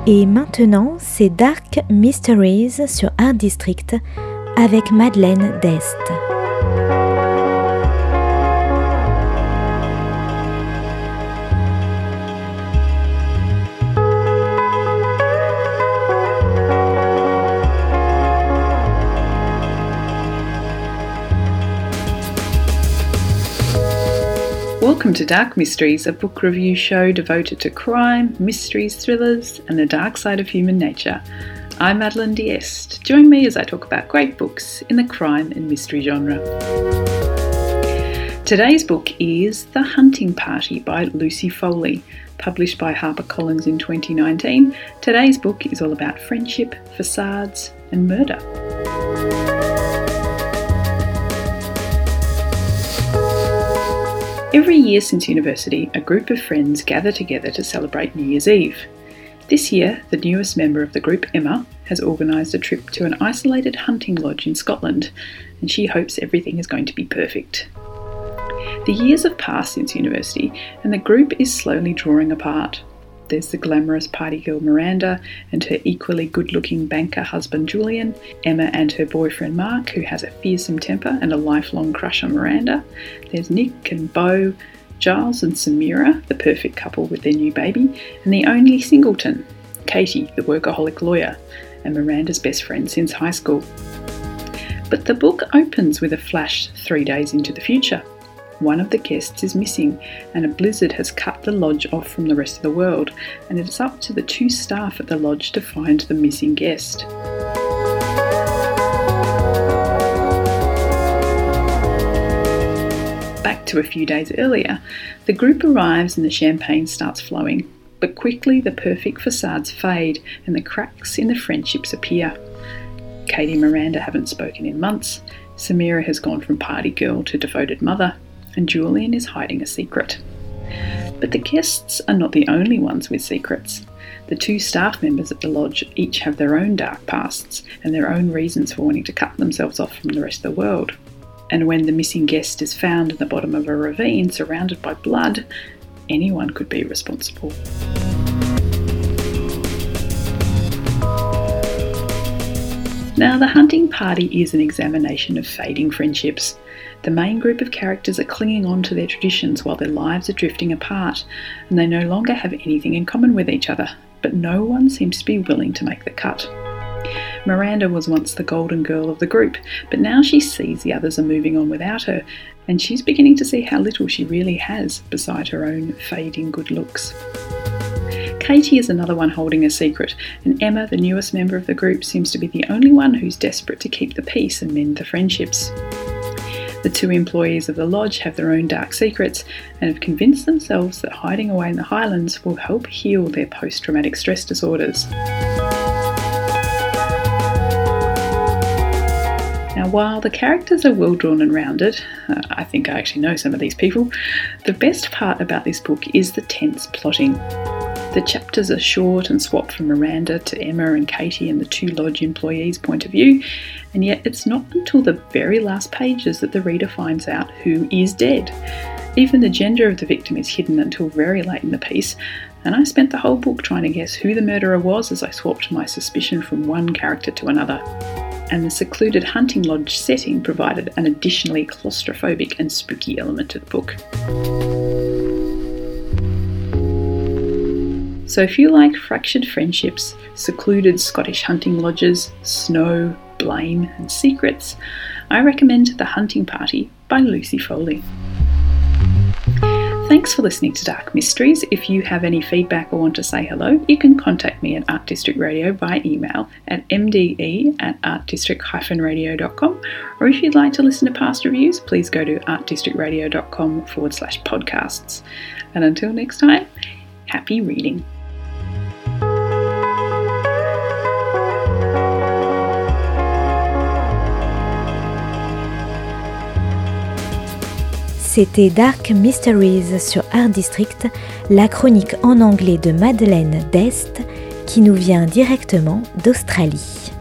Et maintenant, c'est Dark Mysteries sur Art District avec Madeleine Dest. Welcome to Dark Mysteries, a book review show devoted to crime, mysteries, thrillers, and the dark side of human nature. I'm Madeleine D'Este. Join me as I talk about great books in the crime and mystery genre. Today's book is The Hunting Party by Lucy Foley, published by HarperCollins in 2019. Today's book is all about friendship, facades, and murder. Every year since university, a group of friends gather together to celebrate New Year's Eve. This year, the newest member of the group, Emma, has organised a trip to an isolated hunting lodge in Scotland, and she hopes everything is going to be perfect. The years have passed since university, and the group is slowly drawing apart. There's the glamorous party girl Miranda and her equally good-looking banker husband Julian, Emma and her boyfriend Mark, who has a fearsome temper and a lifelong crush on Miranda. There's Nick and Beau, Giles and Samira, the perfect couple with their new baby, and the only singleton, Katie, the workaholic lawyer, and Miranda's best friend since high school. But the book opens with a flash 3 days into the future. One of the guests is missing, and a blizzard has cut the lodge off from the rest of the world, and it is up to the two staff at the lodge to find the missing guest. Back to a few days earlier, the group arrives and the champagne starts flowing, but quickly the perfect facades fade and the cracks in the friendships appear. Katie and Miranda haven't spoken in months, Samira has gone from party girl to devoted mother, and Julian is hiding a secret. But the guests are not the only ones with secrets. The two staff members at the lodge each have their own dark pasts and their own reasons for wanting to cut themselves off from the rest of the world. And when the missing guest is found in the bottom of a ravine surrounded by blood, anyone could be responsible. Now, The Hunting Party is an examination of fading friendships. The main group of characters are clinging on to their traditions while their lives are drifting apart, and they no longer have anything in common with each other, but no one seems to be willing to make the cut. Miranda was once the golden girl of the group, but now she sees the others are moving on without her, and she's beginning to see how little she really has beside her own fading good looks. Katie is another one holding a secret, and Emma, the newest member of the group, seems to be the only one who's desperate to keep the peace and mend the friendships. The two employees of the lodge have their own dark secrets and have convinced themselves that hiding away in the Highlands will help heal their post-traumatic stress disorders. Now, while the characters are well drawn and rounded, I think I actually know some of these people, the best part about this book is the tense plotting. The chapters are short and swap from Miranda to Emma and Katie and the two lodge employees' point of view, and yet it's not until the very last pages that the reader finds out who is dead. Even the gender of the victim is hidden until very late in the piece, and I spent the whole book trying to guess who the murderer was as I swapped my suspicion from one character to another. And the secluded hunting lodge setting provided an additionally claustrophobic and spooky element to the book. So if you like fractured friendships, secluded Scottish hunting lodges, snow, blame and secrets, I recommend The Hunting Party by Lucy Foley. Thanks for listening to Dark Mysteries. If you have any feedback or want to say hello, you can contact me at Art District Radio by email at mde@artdistrict-radio.com, or if you'd like to listen to past reviews, please go to artdistrictradio.com/podcasts. And until next time, happy reading. C'était Dark Mysteries sur Art District, la chronique en anglais de Madeleine Dest qui nous vient directement d'Australie.